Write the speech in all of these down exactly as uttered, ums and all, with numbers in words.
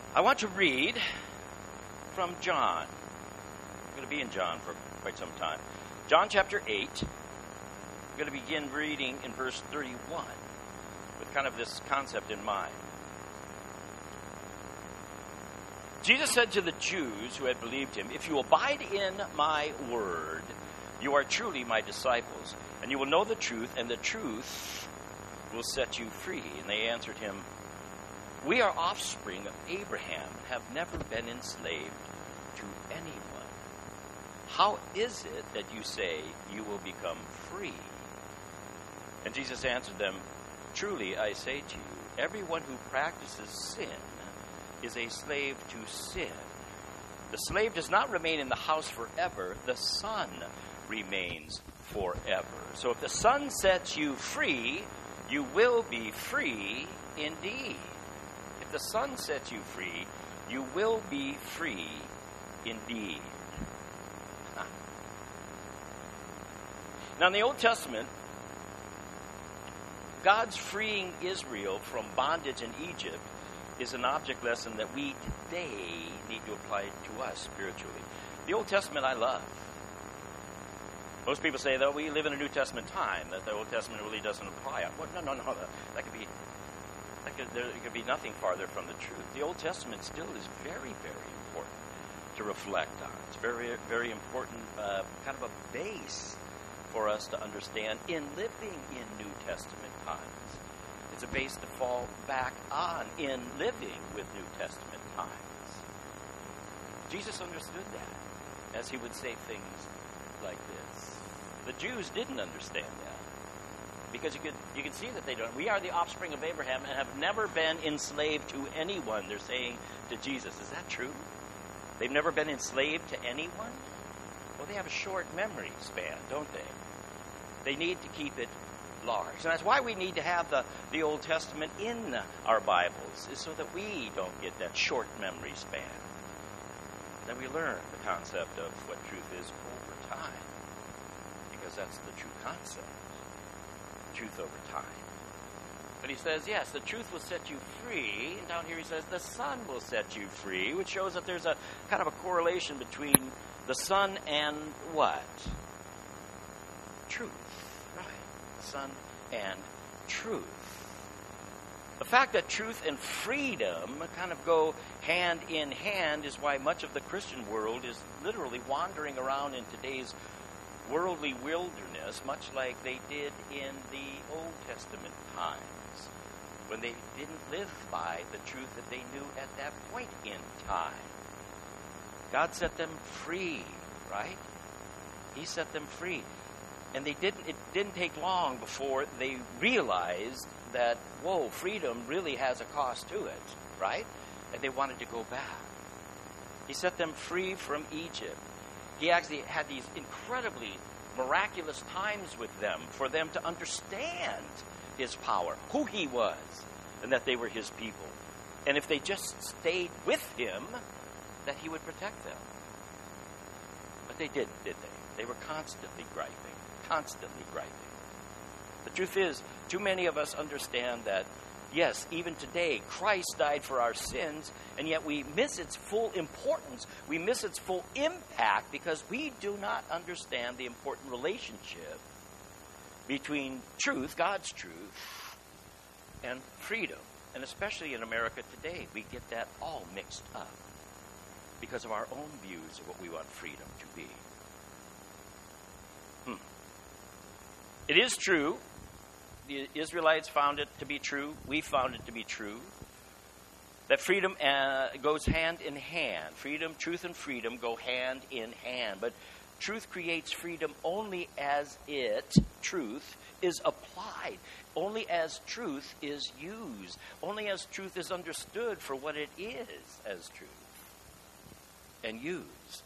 I want to read from John. I'm going to be in John for quite some time. John chapter eight. I'm going to begin reading in verse thirty-one with kind of this concept in mind. Jesus said to the Jews who had believed him, "If you abide in my word, you are truly my disciples, and you will know the truth, and the truth will set you free." And they answered him, "We are offspring of Abraham and have never been enslaved to anyone. How is it that you say you will become free?" And Jesus answered them, "Truly I say to you, everyone who practices sin is a slave to sin. The slave does not remain in the house forever. The son remains forever. So if the Son sets you free, you will be free indeed." If the Son sets you free, you will be free indeed. Huh. Now, in the Old Testament, God's freeing Israel from bondage in Egypt is an object lesson that we today need to apply to us spiritually. The Old Testament I love. Most people say that we live in a New Testament time, that the Old Testament really doesn't apply. Well, no, no, no. That could be, that could, there could be nothing farther from the truth. The Old Testament still is very, very important to reflect on. It's very, very important, uh, kind of a base for us to understand in living in New Testament times. It's a base to fall back on in living with New Testament times. Jesus understood that, as he would say things like this. The Jews didn't understand that, because you could you can see that they don't. We are the offspring of Abraham and have never been enslaved to anyone. They're saying to Jesus, is that true? They've never been enslaved to anyone? Well, they have a short memory span, don't they? They need to keep it large. And that's why we need to have the, the Old Testament in our Bibles, is so that we don't get that short memory span. That we learn the concept of what truth is over time. Because that's the true concept. Truth over time. But he says, yes, the truth will set you free. And down here he says, the Son will set you free, which shows that there's a kind of a correlation between the Son and what? Truth. Right. The Son and truth. The fact that truth and freedom kind of go hand in hand is why much of the Christian world is literally wandering around in today's worldly wilderness, much like they did in the Old Testament times, when they didn't live by the truth that they knew at that point in time. God set them free, right? He set them free. And they didn't it didn't take long before they realized that, whoa, freedom really has a cost to it, right? And they wanted to go back. He set them free from Egypt. He actually had these incredibly miraculous times with them for them to understand his power, who he was, and that they were his people. And if they just stayed with him, that he would protect them. But they didn't, did they? They were constantly griping, constantly griping. The truth is, too many of us understand that, yes, even today, Christ died for our sins, and yet we miss its full importance. We miss its full impact because we do not understand the important relationship between truth, God's truth, and freedom. And especially in America today, we get that all mixed up because of our own views of what we want freedom to be. Hmm. It is true. The Israelites found it to be true. We found it to be true. That freedom uh, goes hand in hand. Freedom, truth, and freedom go hand in hand. But truth creates freedom only as it, truth, is applied. Only as truth is used. Only as truth is understood for what it is as truth and used.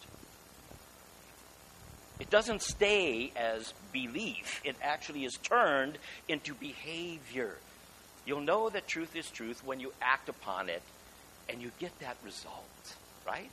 It doesn't stay as belief. It actually is turned into behavior. You'll know that truth is truth when you act upon it and you get that result, right?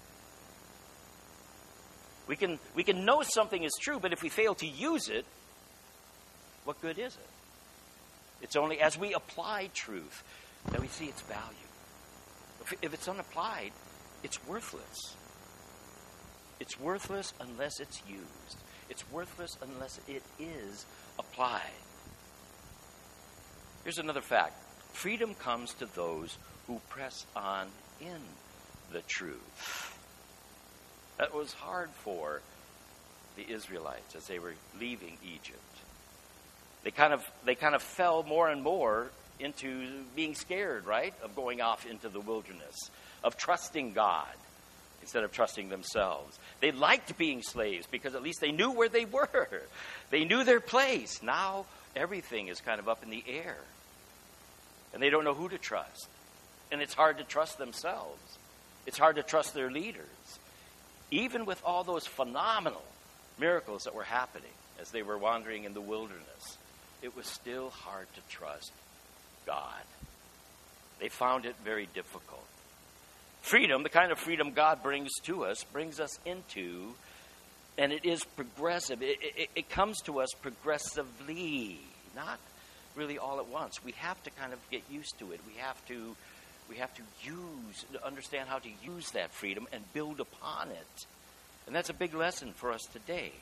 We can we can know something is true, but if we fail to use it, what good is it? It's only as we apply truth that we see its value. if it's unapplied, it's worthless. It's worthless unless it's used. It's worthless unless it is applied. Here's another fact. Freedom comes to those who press on in the truth. That was hard for the Israelites as they were leaving Egypt. They kind of they kind of fell more and more into being scared, right, of going off into the wilderness, of trusting God instead of trusting themselves. They liked being slaves because at least they knew where they were. They knew their place. Now everything is kind of up in the air. And they don't know who to trust. And it's hard to trust themselves. It's hard to trust their leaders. Even with all those phenomenal miracles that were happening as they were wandering in the wilderness, it was still hard to trust God. They found it very difficult. Freedom, the kind of freedom God brings to us, brings us into, and it is progressive. It, it, it comes to us progressively, not really all at once. We have to kind of get used to it. We have to, we have to use, understand how to use that freedom and build upon it. And that's a big lesson for us today.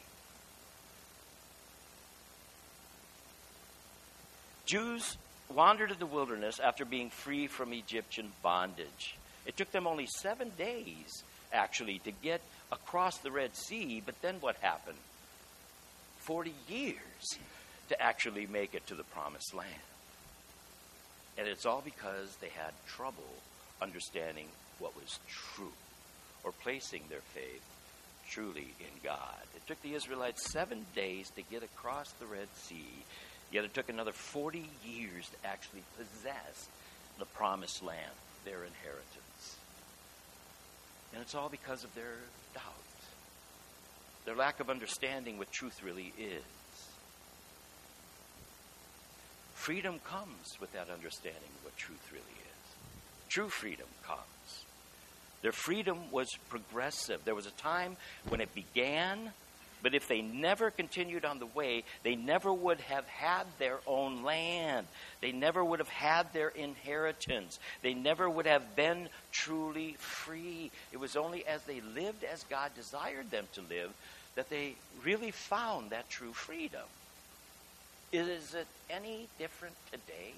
Jews wandered in the wilderness after being free from Egyptian bondage. It took them only seven days, actually, to get across the Red Sea. But then what happened? Forty years to actually make it to the Promised Land. And it's all because they had trouble understanding what was true or placing their faith truly in God. It took the Israelites seven days to get across the Red Sea, yet it took another forty years to actually possess the Promised Land, their inheritance. And it's all because of their doubt, their lack of understanding what truth really is. Freedom comes with that understanding of what truth really is. True freedom comes. Their freedom was progressive. There was a time when it began, but if they never continued on the way, they never would have had their own land. They never would have had their inheritance. They never would have been truly free. It was only as they lived as God desired them to live that they really found that true freedom. Is it any different today?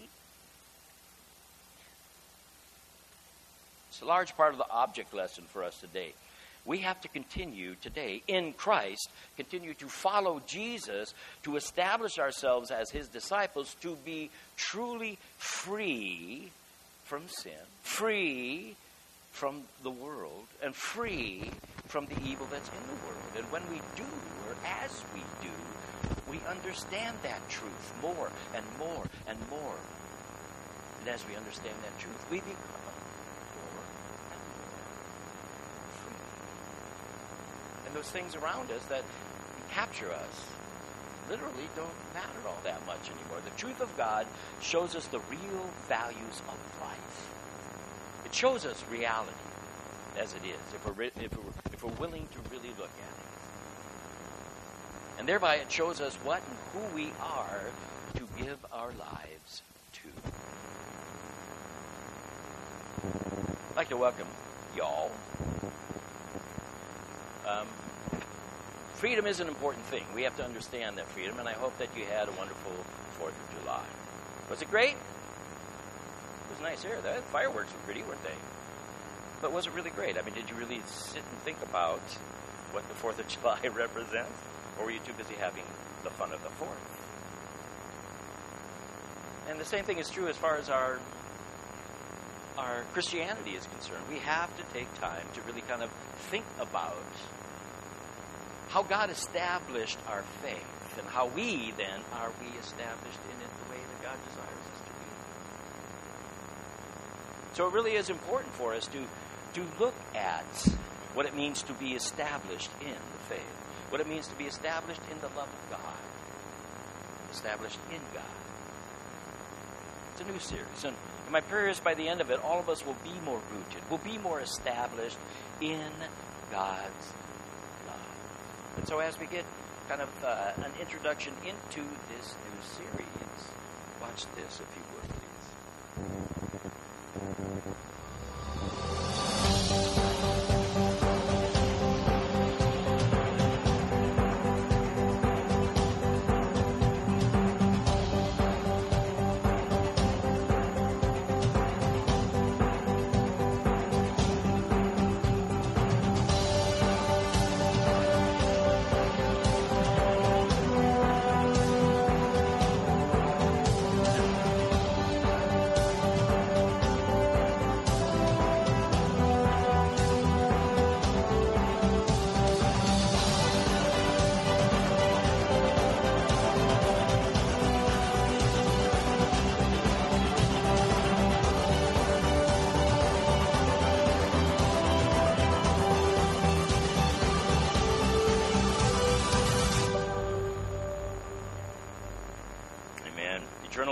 It's a large part of the object lesson for us today. We have to continue today in Christ, continue to follow Jesus, to establish ourselves as his disciples, to be truly free from sin, free from the world, and free from the evil that's in the world. And when we do, or as we do, we understand that truth more and more and more. And as we understand that truth, we become more and more free. And those things around us that capture us literally don't matter all that much anymore. The truth of God shows us the real values of life. It shows us reality as it is, if we're, if we're, if we're willing to really look at it. And thereby it shows us what and who we are to give our lives to. I'd like to welcome y'all. Um, freedom is an important thing. We have to understand that freedom, and I hope that you had a wonderful fourth of July. Was it great? It was nice here. The fireworks were pretty, weren't they? But was it really great? I mean, did you really sit and think about what the fourth of July represents? Or were you too busy having the fun of the fourth? And the same thing is true as far as our our Christianity is concerned. We have to take time to really kind of think about how God established our faith and how we then are we established in it the way that God desires us to be. So it really is important for us to, to look at what it means to be established in the faith. What it means to be established in the love of God. Established in God. It's a new series. And my prayer is by the end of it, all of us will be more rooted, will be more established in God's love. And so as we get kind of uh, an introduction into this new series, watch this if you would, please.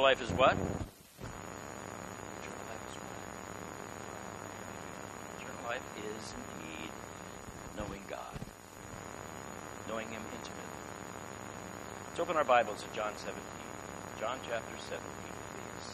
life is what? Eternal life is what? Eternal life is indeed knowing God, knowing Him intimately. Let's open our Bibles to John seventeen. John chapter seventeen, please.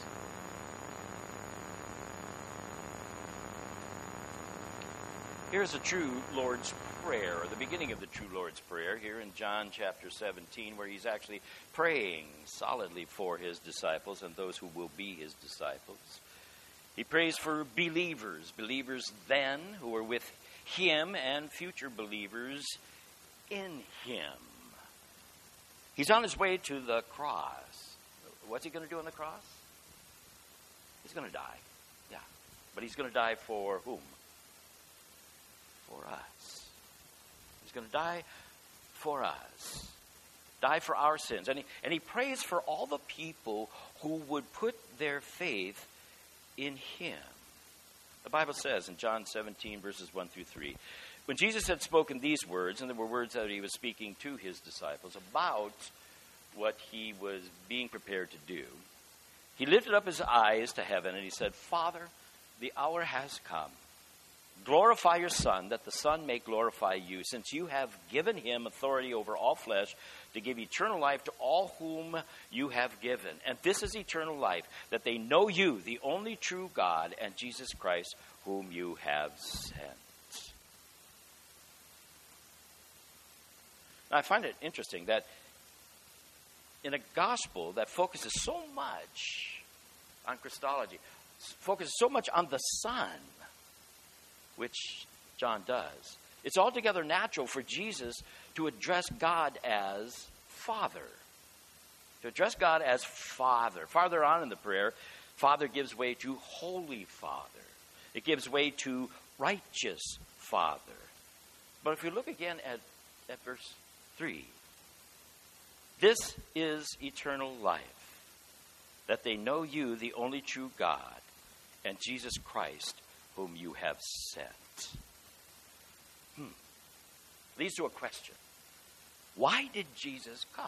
Here's the true Lord's Prayer, or the beginning of the true Lord's Prayer, here in John chapter seventeen, where he's actually praying solidly for his disciples and those who will be his disciples. He prays for believers, believers then who are with him and future believers in him. He's on his way to the cross. What's he going to do on the cross? He's going to die. Yeah. But he's going to die for whom? For us. He's going to die for us. Die for our sins. And he, and he prays for all the people who would put their faith in him. The Bible says in John seventeen, verses one through three, when Jesus had spoken these words, and there were words that he was speaking to his disciples about what he was being prepared to do, he lifted up his eyes to heaven and he said, Father, the hour has come. Glorify your Son, that the Son may glorify you, since you have given him authority over all flesh to give eternal life to all whom you have given. And this is eternal life, that they know you, the only true God, and Jesus Christ, whom you have sent. Now, I find it interesting that in a gospel that focuses so much on Christology, focuses so much on the Son, which John does, it's altogether natural for Jesus to address God as Father. To address God as Father. Farther on in the prayer, Father gives way to Holy Father. It gives way to Righteous Father. But if you look again at, at verse three, this is eternal life, that they know you, the only true God, and Jesus Christ, whom you have sent. Hmm. Leads to a question. Why did Jesus come?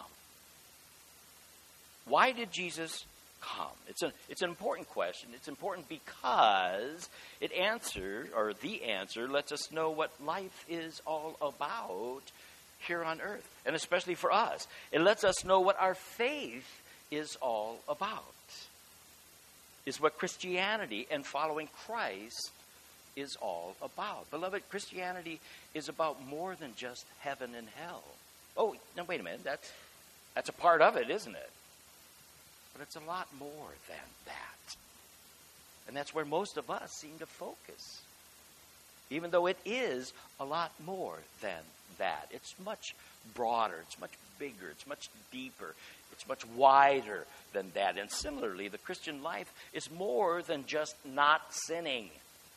Why did Jesus come? It's a, it's an important question. It's important because it answer, or the answer, lets us know what life is all about here on earth, and especially for us. It lets us know what our faith is all about. Is what Christianity and following Christ is all about. Beloved, Christianity is about more than just heaven and hell. Oh, no, wait a minute. That's, that's a part of it, isn't it? But it's a lot more than that. And that's where most of us seem to focus. Even though it is a lot more than that. It's much broader. It's much bigger. It's much deeper. It's much wider than that. And similarly, the Christian life is more than just not sinning.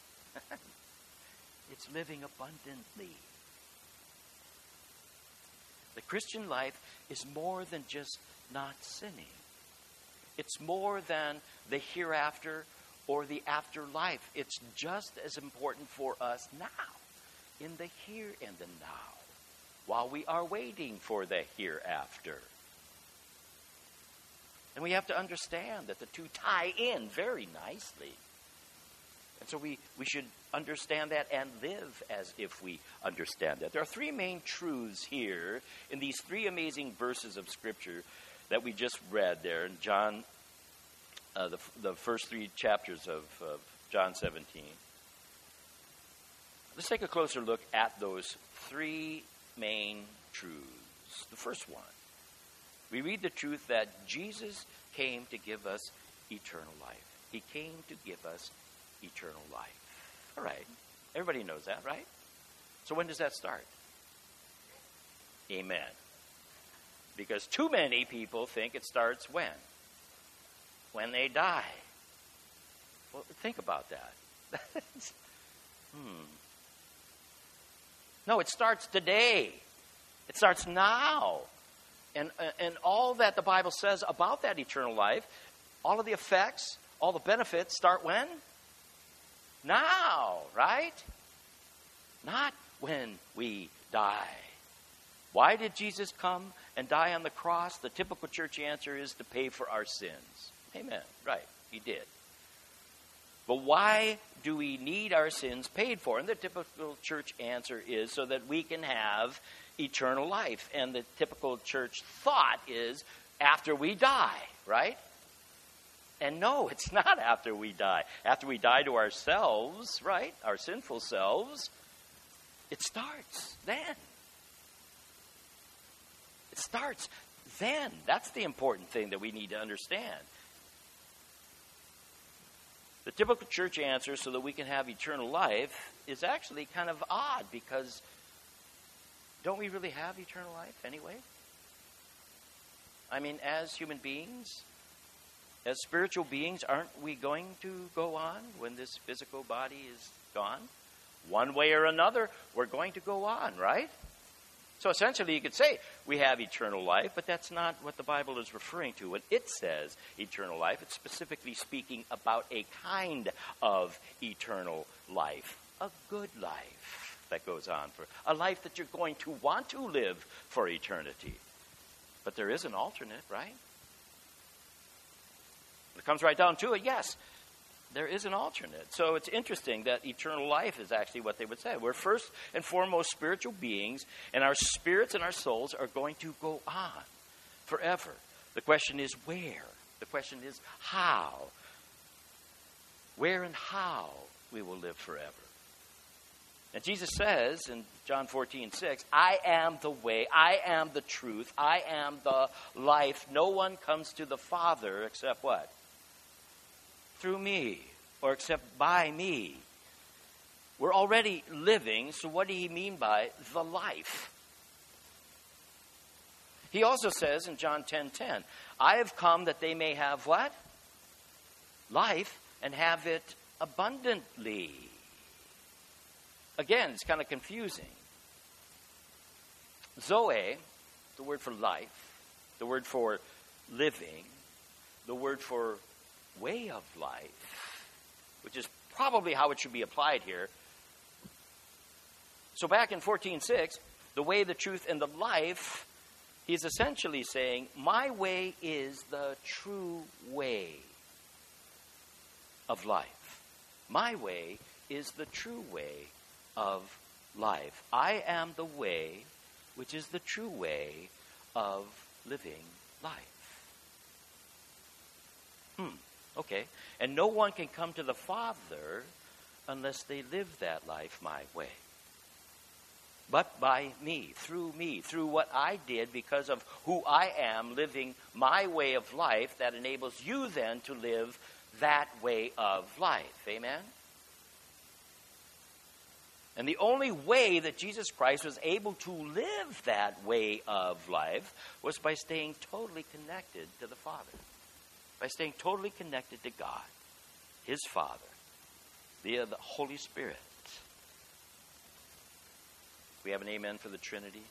It's living abundantly. The Christian life is more than just not sinning. It's more than the hereafter or the afterlife. It's just as important for us now, in the here and the now, while we are waiting for the hereafter. And we have to understand that the two tie in very nicely. And so we, we should understand that and live as if we understand that. There are three main truths here in these three amazing verses of Scripture that we just read there in John, uh, the, the first three chapters of, of John seventeen. Let's take a closer look at those three main truths. The first one, we read the truth that Jesus came to give us eternal life. He came to give us eternal life. All right. Everybody knows that, right? So when does that start? Amen. Because too many people think it starts when? When they die. Well, think about that. hmm. No, it starts today. It starts now. And, and all that the Bible says about that eternal life, all of the effects, all the benefits start when? Now, right? Not when we die. Why did Jesus come and die on the cross? The typical church answer is to pay for our sins. Amen. Right. He did. But why do we need our sins paid for? And the typical church answer is so that we can have eternal life. And the typical church thought is after we die, right? And no, it's not after we die. After we die to ourselves, right, our sinful selves, it starts then. It starts then. That's the important thing that we need to understand. The typical church answer so that we can have eternal life is actually kind of odd, because don't we really have eternal life anyway? I mean, as human beings, as spiritual beings, aren't we going to go on when this physical body is gone? One way or another, we're going to go on, right? So essentially you could say we have eternal life, but that's not what the Bible is referring to. When it says eternal life, it's specifically speaking about a kind of eternal life, a good life that goes on, for a life that you're going to want to live for eternity. But there is an alternate, right? It comes right down to it, yes, there is an alternate. So it's interesting that eternal life is actually what they would say. We're first and foremost spiritual beings, and our spirits and our souls are going to go on forever. The question is where? The question is how? Where and how we will live forever. And Jesus says in John fourteen six, I am the way, I am the truth, I am the life. No one comes to the Father except what? Through me, or except by me. We're already living, so what do he mean by the life? He also says in John ten ten, I have come that they may have what? Life, and have it abundantly. Again, it's kind of confusing. Zoe, the word for life, the word for living, the word for way of life, which is probably how it should be applied here. So back in fourteen six, the way, the truth, and the life, he's essentially saying, my way is the true way of life. My way is the true way of life. I am the way, which is the true way of living life. Hmm. Okay. And no one can come to the Father unless they live that life my way. But by me, through me, through what I did because of who I am, living my way of life, that enables you then to live that way of life. Amen? And the only way that Jesus Christ was able to live that way of life was by staying totally connected to the Father. By staying totally connected to God, his Father, via the Holy Spirit. We have an amen for the Trinity.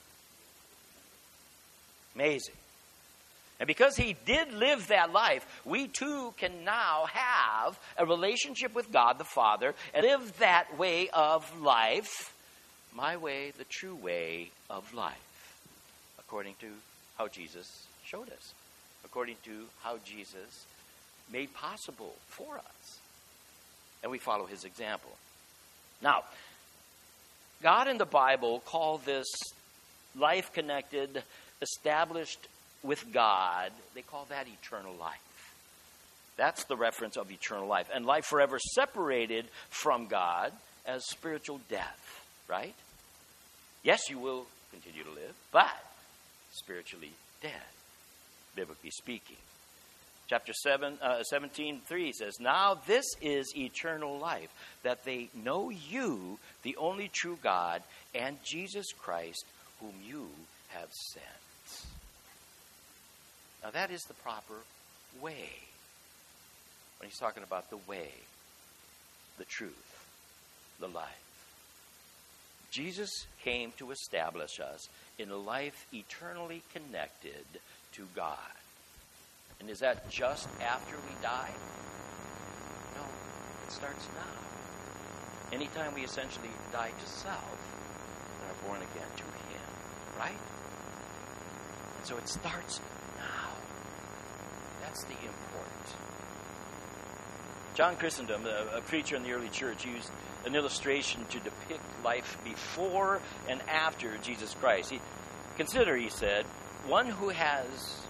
Amazing. And because he did live that life, we too can now have a relationship with God the Father and live that way of life, my way, the true way of life, according to how Jesus showed us, according to how Jesus made possible for us. And we follow his example. Now, God in the Bible called this life-connected, established with God, they call that eternal life. That's the reference of eternal life. And life forever separated from God as spiritual death, right? Yes, you will continue to live, but spiritually dead, biblically speaking. Chapter seven, uh, seventeen three says, now this is eternal life, that they know you, the only true God, and Jesus Christ, whom you have sent. Now that is the proper way. When he's talking about the way, the truth, the life. Jesus came to establish us in a life eternally connected to God. And is that just after we die? No, it starts now. Anytime we essentially die to self and are born again to him, right? And so it starts now. That's the import. John Chrysostom, a, a preacher in the early church, used an illustration to depict life before and after Jesus Christ. He, consider, he said, one who has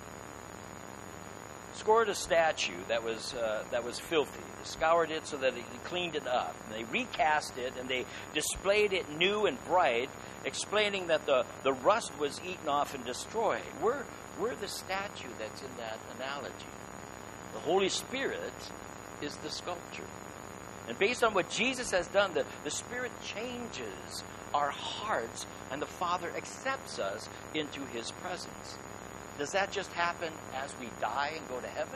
scored a statue that was uh, that was filthy. They scoured it so that they cleaned it up. And they recast it and they displayed it new and bright, explaining that the, the rust was eaten off and destroyed. We're, we're the statue that's in that analogy. The Holy Spirit is the sculpture. And based on what Jesus has done, the, the Spirit changes our hearts and the Father accepts us into His presence. Does that just happen as we die and go to heaven?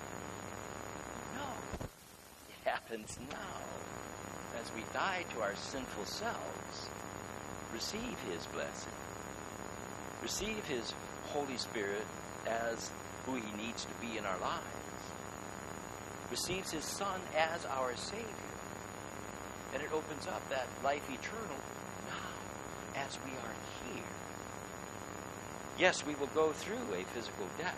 No. It happens now. As we die to our sinful selves, receive His blessing. Receive His Holy Spirit as who He needs to be in our lives. Receives His Son as our Savior. And it opens up that life eternal now as we are here. Yes, we will go through a physical death,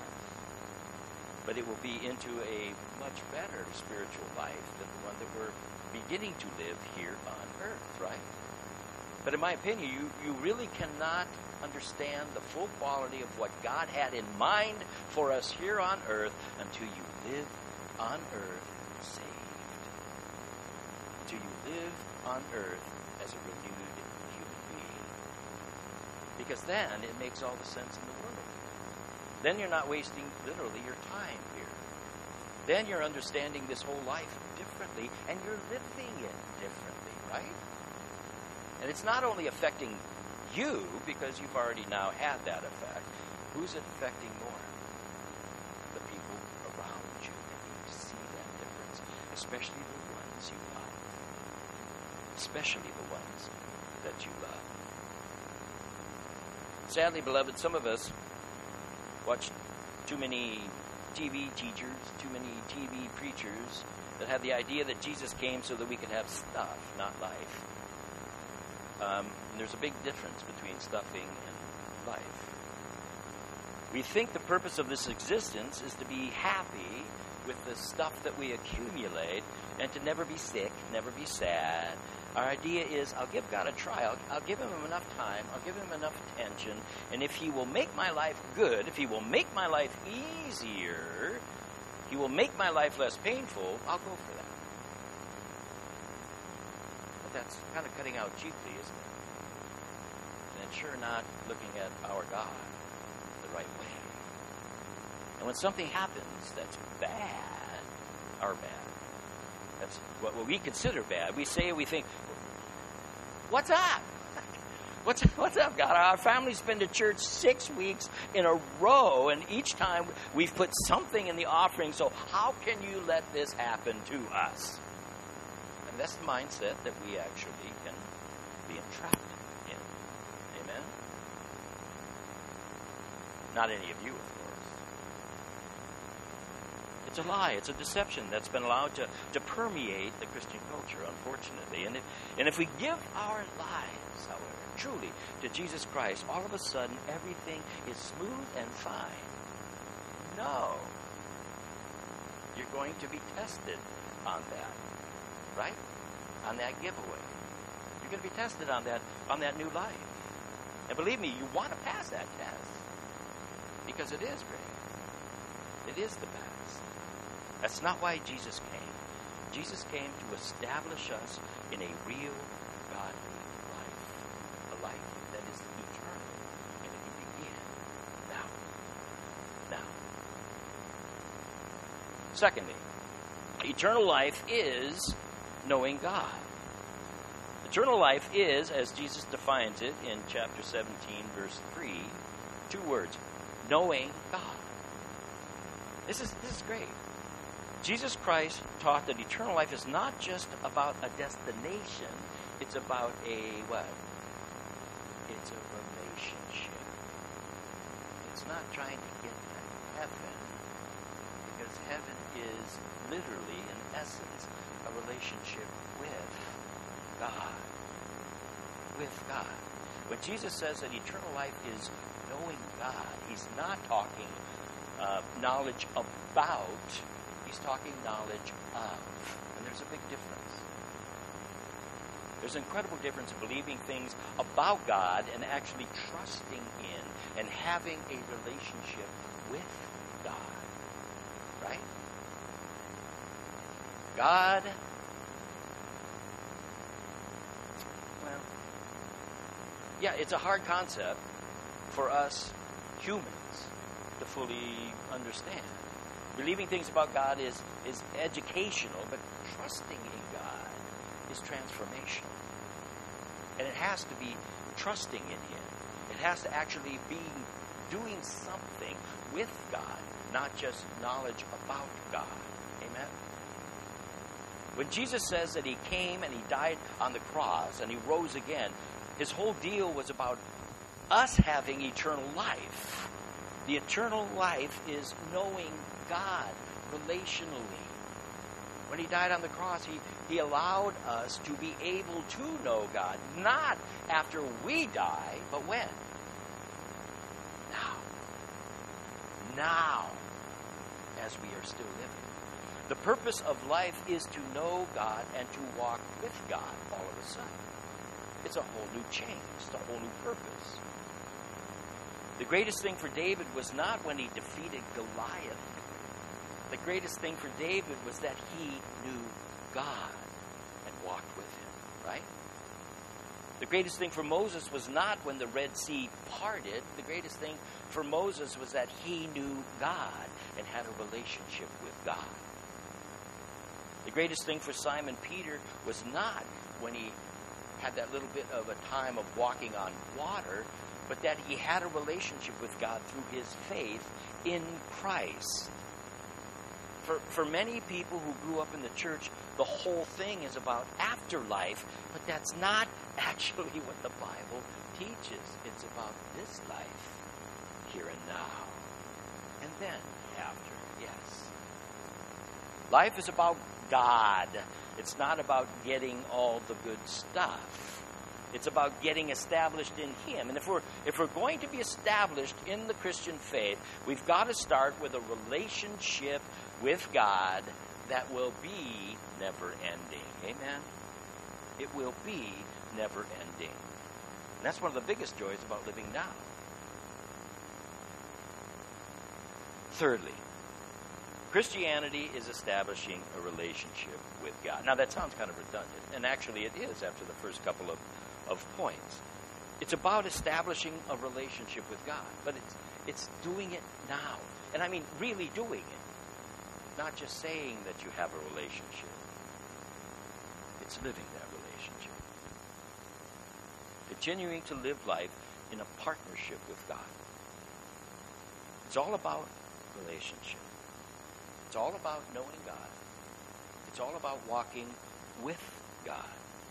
but it will be into a much better spiritual life than the one that we're beginning to live here on earth, right? But in my opinion, you, you really cannot understand the full quality of what God had in mind for us here on earth until you live on earth saved. Until you live on earth as a renewed human being. Because then it makes all the sense in the world. Then you're not wasting literally your time here. Then you're understanding this whole life differently and you're living it differently, right? And it's not only affecting you because you've already now had that effect. Who's it affecting more? The people around you. And you need to see that difference, especially the ones you love. Especially the ones that you love. Sadly, beloved, some of us watch too many T V teachers, too many T V preachers that have the idea that Jesus came so that we could have stuff, not life. Um, and there's a big difference between stuffing and life. We think the purpose of this existence is to be happy with the stuff that we accumulate and to never be sick, never be sad. Our idea is, I'll give God a try. I'll, I'll give Him enough time. I'll give Him enough attention. And if He will make my life good, if He will make my life easier, He will make my life less painful, I'll go for that. But that's kind of cutting out cheaply, isn't it? And sure not looking at our God the right way. And when something happens that's bad, our bad, that's what, what we consider bad. We say, we think, what's up? What's, what's up, God? Our family's been to church six weeks in a row, and each time we've put something in the offering, so how can you let this happen to us? And that's the mindset that we actually can be entrapped in. Amen? Not any of you, of course. It's a lie. It's a deception that's been allowed to, to permeate the Christian culture, unfortunately. And if, and if we give our lives, however, truly to Jesus Christ, all of a sudden everything is smooth and fine. No. You're going to be tested on that, right? On that giveaway. You're going to be tested on that, on that new life. And believe me, you want to pass that test because it is great. It is the best. That's not why Jesus came. Jesus came to establish us in a real, godly life. A life that is eternal. And it can begin now. Now. Secondly, eternal life is knowing God. Eternal life is, as Jesus defines it in chapter seventeen, verse three, two words, knowing God. This is, this is great. Jesus Christ taught that eternal life is not just about a destination. It's about a what? It's a relationship. It's not trying to get to heaven, because heaven is literally, in essence, a relationship with God. With God. When Jesus says that eternal life is knowing God, He's not talking uh, knowledge about. He's talking knowledge of. And there's a big difference. There's an incredible difference in believing things about God and actually trusting in and having a relationship with God. Right? God, well, yeah, it's a hard concept for us humans to fully understand. Believing things about God is, is educational, but trusting in God is transformational. And it has to be trusting in Him. It has to actually be doing something with God, not just knowledge about God. Amen? When Jesus says that He came and He died on the cross and He rose again, His whole deal was about us having eternal life. The eternal life is knowing God relationally. When He died on the cross, He, he allowed us to be able to know God, not after we die, but when? Now. Now, as we are still living. The purpose of life is to know God and to walk with God all of a sudden. It's a whole new change. It's a whole new purpose. The greatest thing for David was not when he defeated Goliath. The greatest thing for David was that he knew God and walked with Him, right? The greatest thing for Moses was not when the Red Sea parted. The greatest thing for Moses was that he knew God and had a relationship with God. The greatest thing for Simon Peter was not when he had that little bit of a time of walking on water, but that he had a relationship with God through his faith in Christ. For, for many people who grew up in the church, the whole thing is about afterlife, but that's not actually what the Bible teaches. It's about this life, here and now, and then after, yes. Life is about God. It's not about getting all the good stuff. It's about getting established in Him. And if we're if we're going to be established in the Christian faith, we've got to start with a relationship with God that will be never-ending. Amen? It will be never-ending. And that's one of the biggest joys about living now. Thirdly, Christianity is establishing a relationship with God. Now, that sounds kind of redundant, and actually it is after the first couple of of points. It's about establishing a relationship with God, but it's it's doing it now. And I mean really doing it. Not just saying that you have a relationship. It's living that relationship. Continuing to live life in a partnership with God. It's all about relationship. It's all about knowing God. It's all about walking with God.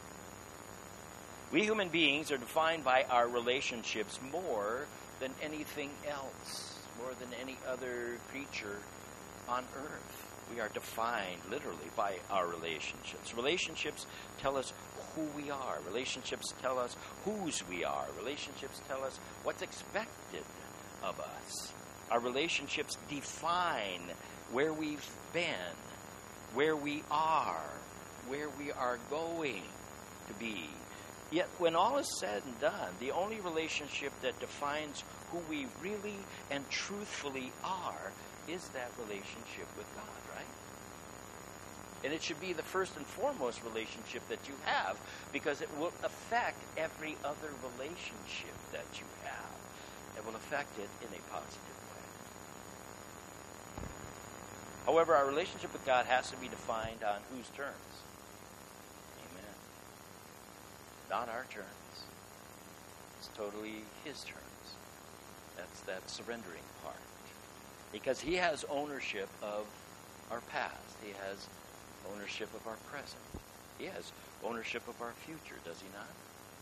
We human beings are defined by our relationships more than anything else, more than any other creature on earth. We are defined literally by our relationships. Relationships tell us who we are. Relationships tell us whose we are. Relationships tell us what's expected of us. Our relationships define where we've been, where we are, where we are going to be. Yet, when all is said and done, the only relationship that defines who we really and truthfully are is that relationship with God, right? And it should be the first and foremost relationship that you have, because it will affect every other relationship that you have. It will affect it in a positive way. However, our relationship with God has to be defined on whose terms? Not our terms. It's totally His terms. That's that surrendering part. Because He has ownership of our past. He has ownership of our present. He has ownership of our future, does He not?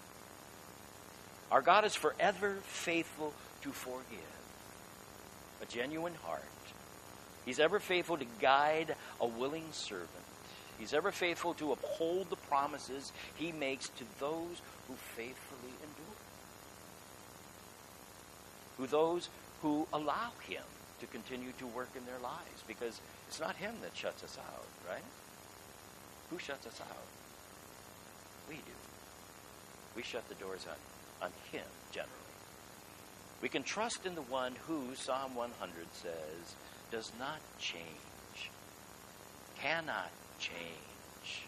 Our God is forever faithful to forgive. A genuine heart. He's ever faithful to guide a willing servant. He's ever faithful to uphold the promises He makes to those who faithfully endure. Who those who allow Him to continue to work in their lives, because it's not him that shuts us out, right? Who shuts us out? We do. We shut the doors on, on him, generally. We can trust in the one who, Psalm one hundred says, does not change, cannot change.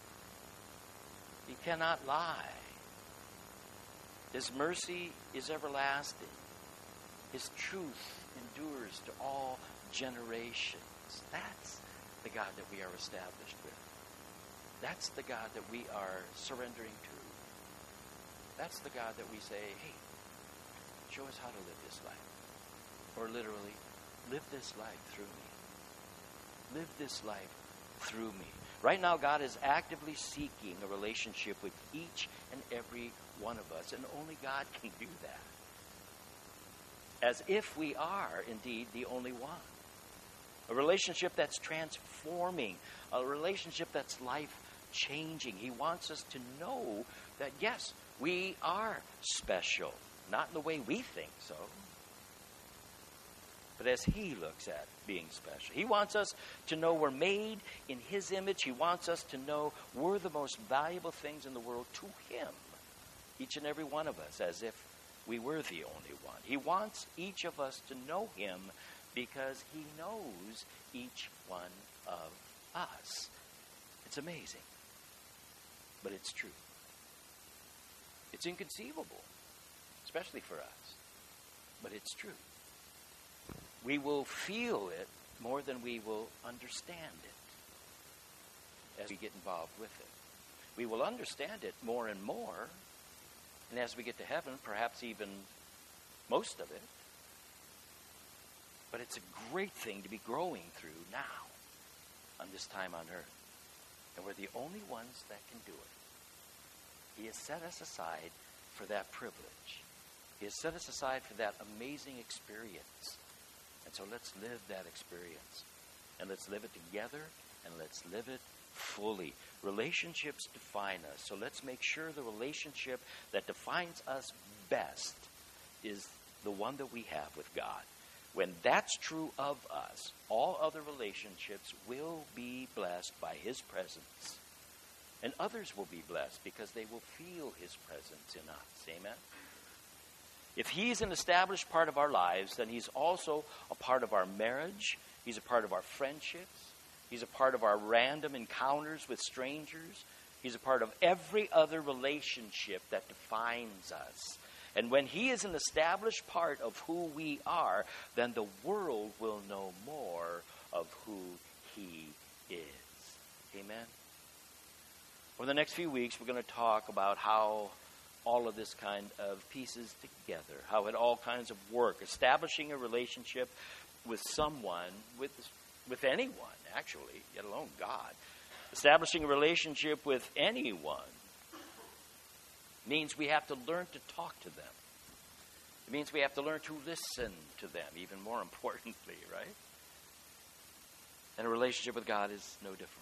He cannot lie. His mercy is everlasting. His truth endures to all generations. That's the God that we are established with. That's the God that we are surrendering to. That's the God that we say, hey, show us how to live this life. Or literally, live this life through me. Live this life through me. Right now, God is actively seeking a relationship with each and every one of us, and only God can do that. As if we are indeed the only one. A relationship that's transforming, a relationship that's life-changing. He wants us to know that, yes, we are special. Not in the way we think so, but as he looks at being special. He wants us to know we're made in his image. He wants us to know we're the most valuable things in the world to him. Each and every one of us, as if we were the only one. He wants each of us to know him because he knows each one of us. It's amazing, but it's true. It's inconceivable, especially for us, but it's true. We will feel it more than we will understand it as we get involved with it. We will understand it more and more, and as we get to heaven, perhaps even most of it. But it's a great thing to be growing through now, on this time on earth. And we're the only ones that can do it. He has set us aside for that privilege. He has set us aside for that amazing experience. And so let's live that experience. And let's live it together, and let's live it fully. Relationships define us. So let's make sure the relationship that defines us best is the one that we have with God. When that's true of us, all other relationships will be blessed by his presence. And others will be blessed because they will feel his presence in us. Amen? If he's an established part of our lives, then he's also a part of our marriage. He's a part of our friendships. He's a part of our random encounters with strangers. He's a part of every other relationship that defines us. And when he is an established part of who we are, then the world will know more of who he is. Amen? Over the next few weeks, we're going to talk about how all of this kind of pieces together, how it all kinds of work, establishing a relationship with someone, with with anyone, actually, let alone God. Establishing a relationship with anyone means we have to learn to talk to them. It means we have to learn to listen to them, even more importantly, right? And a relationship with God is no different.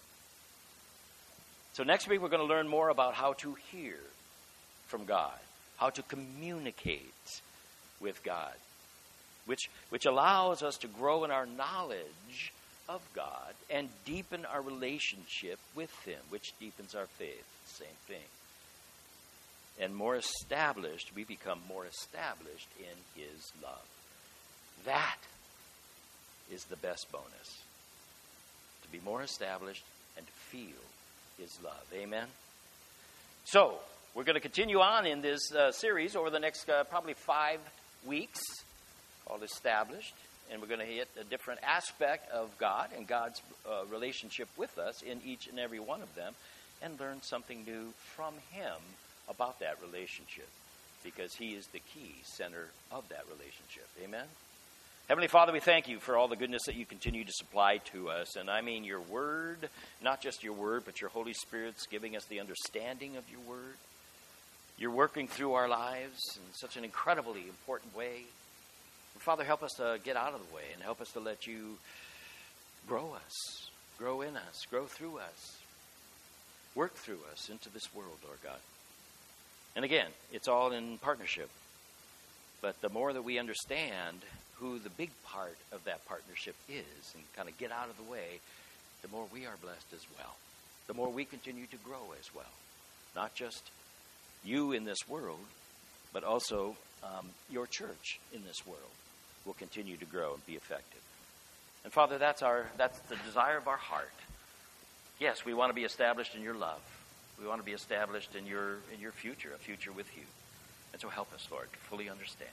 So next week we're going to learn more about how to hear from God, how to communicate with God, which, which allows us to grow in our knowledge of God and deepen our relationship with him, which deepens our faith. Same thing. And more established, we become more established in his love. That is the best bonus. To be more established and to feel his love. Amen? So, we're going to continue on in this uh, series over the next uh, probably five weeks called Established. And we're going to hit a different aspect of God and God's uh, relationship with us in each and every one of them and learn something new from him about that relationship, because he is the key center of that relationship. Amen? Heavenly Father, we thank you for all the goodness that you continue to supply to us. And I mean your word, not just your word, but your Holy Spirit's giving us the understanding of your word. You're working through our lives in such an incredibly important way. And Father, help us to get out of the way and help us to let you grow us, grow in us, grow through us, work through us into this world, Lord God. And again, it's all in partnership. But the more that we understand who the big part of that partnership is and kind of get out of the way, the more we are blessed as well. The more we continue to grow as well. Not just you in this world, but also um, your church in this world will continue to grow and be effective. And Father, that's our that's the desire of our heart. Yes, we want to be established in your love. We want to be established in your in your future, a future with you. And so help us, Lord, to fully understand.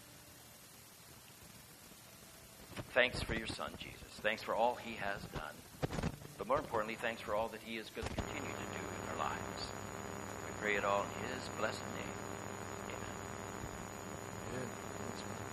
Thanks for your Son, Jesus. Thanks for all he has done. But more importantly, thanks for all that he is going to continue to do in our lives. We pray it all in his blessed name. Amen. Amen.